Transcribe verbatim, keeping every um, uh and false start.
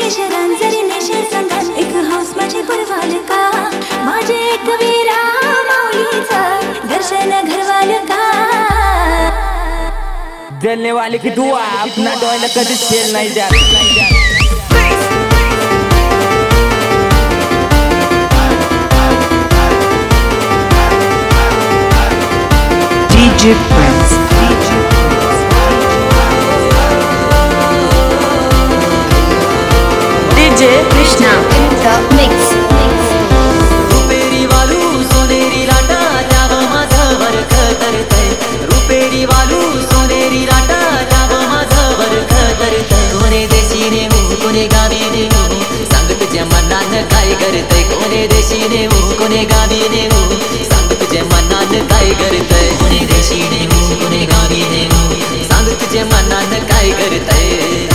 रांजरी नेशे संघात एक हौस माझी पुरवाल का माझे एक वीरा माऊलीचं दर्शन घरवाल का जलने वाले की दुआ अपना डोळ्याला कधीच फेल नाही जात। D J Prince, D J Krishna in the mix. रुपेरी वालू सोनेरी लाटा जाव माझं वरख करतय रुपेरी वालू सोनेरी लाटा जाव माझं वरख करतय कोणे देशी नेऊ कोणे गावी नेऊ सांग तुझ्या मनानं काय करतय कोणे देशी नेऊ कोणे गावी नेऊ सांग तुझ्या मनानं काय करतय कोणे देशी नेऊ कोणे गावी नेऊ सांग तुझ्या मनानं काय करतय।